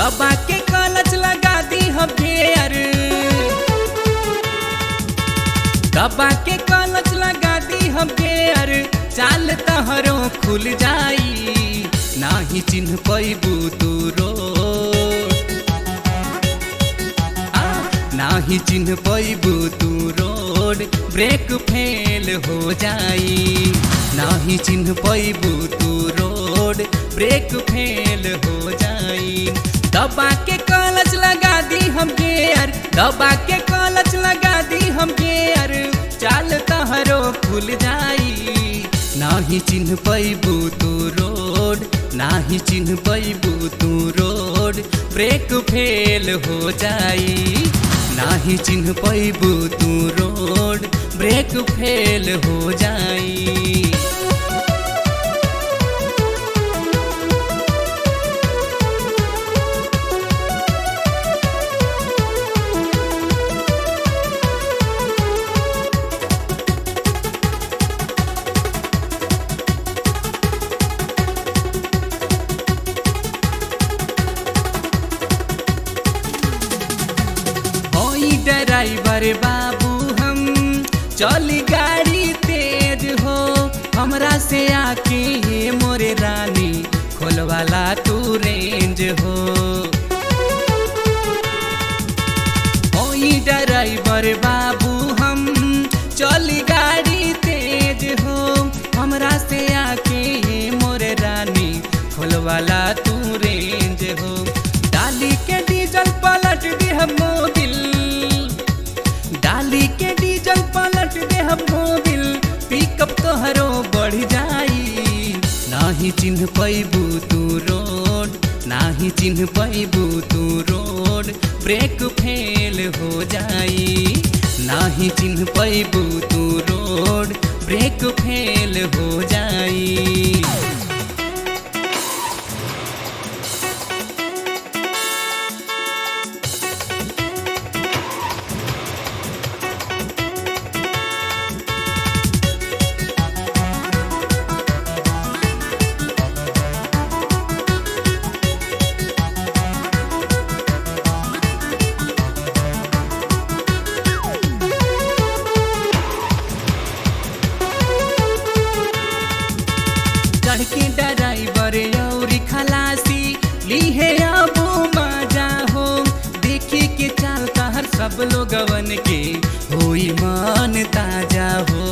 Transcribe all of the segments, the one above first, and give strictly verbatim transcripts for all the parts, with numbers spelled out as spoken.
दबा के क्लच लगा दी हम गियर, दबा के क्लच लगा दी हम गियर, चाल तहरो खुल जाई, नाही चिन्ह पैबू तू रोड, नाही चिन्ह पैबू तू रोड, ब्रेक फेल हो जाई, नाही चिन्ह पैबू तू रोड, ब्रेक फेल हो जाई। दबा के क्लच लगा दी हम गियर, दबा के क्लच लगा दी हम गियर, चाल तहरो खुल जाई, नाही चिन्ह पैबू तू रोड, नाही चिन्ह पैबू तू रोड, ब्रेक फेल हो जाई, नाही चिन्ह पैबू तू रोड, ब्रेक फेल हो जाई। ड्राइवर बाबू हम चली गाड़ी तेज हो, हमरा से आके ये मोरे रानी खोलवाला तू रेंज हो। ओई ड्राइवर बाबू हम चली गाड़ी तेज हो, हमरा से आके ये मोरे रानी खोलवाला तू रेंज हो। डाली के डीजल पलट दे हम मोबिल, डाली के डीजल पलट दे हम मोबिल, पिकअप तोहरो बढ़ जाई, नाही चिन्ह पैबू तू रोड, नाही चिन्ह पैबू तू रोड, ब्रेक फेल हो जाई, नाही चिन्ह पैबू तू रोड, ब्रेक फेल हो जाई। के ड्राइवर औरी खलासी लीहे अब मजा हो, देखी के चाल तहर सब लोगवन के होई मन ताजा हो।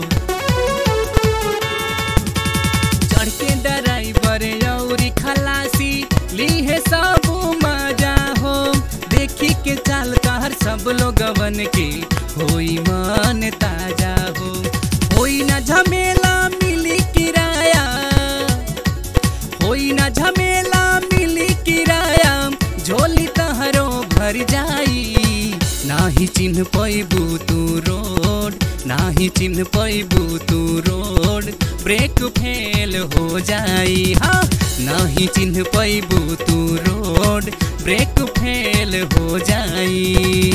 चढ़ के ड्राइवर औरी खलासी लीहे सब मजा हो, देखी के चाल तहर सब लोगवन के होई मन ताजा हो। होई ना झमेला मिली किराया, होई ना झमेला मिली किराया, झोली तहरो भर जाई, नाही चिन्ह पैबू तू रोड, नाही चिन्ह पैबू तू रोड, ब्रेक फेल हो जाई, हाँ नाही चिन्ह पैबू तू रोड, ब्रेक फेल हो जाई।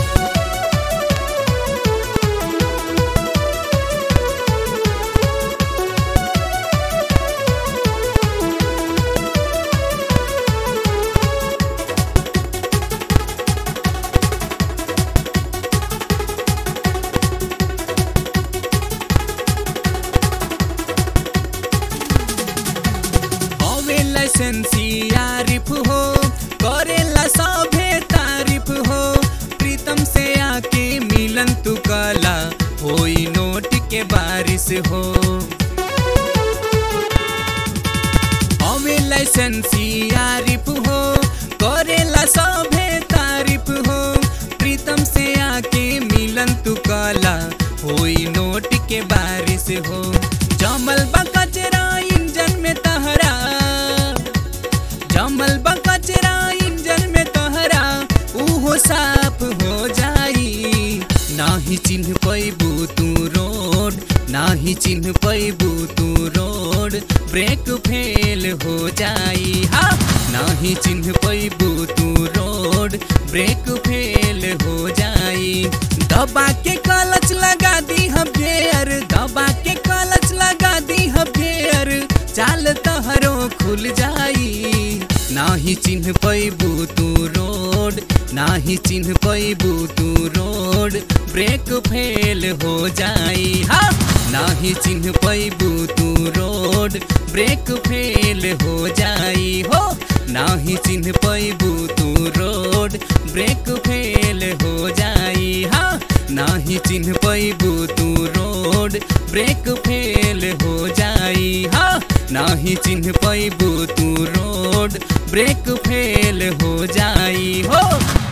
लाइसेंसियारिफ हो, करेला सभे तारीफ हो, प्रीतम से आके मिलन तू कला, होई नोट के बारिश हो। हवे लाइसेंसियारिफ हो, करेला सभे तारीफ हो, प्रीतम से आके मिलन तू कला, होई नोट के बारिश हो। जमल बा कचरा इंजन में तहरा, जमल बा कचरा इंजन में तोहरा, उहो साफ हो जाई, नाही चिन्ह पैबू तू रोड, नाही चिन्ह पैबू तू रोड, ब्रेक फेल हो जाई, हाँ नाही चिन्ह पैबू तू रोड, ब्रेक फेल हो जाई। दबा के क्लच लगा दी हम गियर, दबा के क्लच लगा दी हम गियर, चाल तहरो खुल जाई, नाही चिन्ह पैबू तू रोड, नाही चिन्ह पैबू तू रोड, ब्रेक फेल हो जाई। हाँ नाही चिन्ह पैबू तू रोड, ब्रेक फेल हो जाई हो। नाही चिन्ह पैबू तू रोड, ब्रेक फेल हो जाई। हाँ नाही चिन्ह पैबू तू रोड, ब्रेक फेल हो जाई। हाँ नाही चिन्ह पैबू तू रोड, ब्रेक फेल हो जाई हो।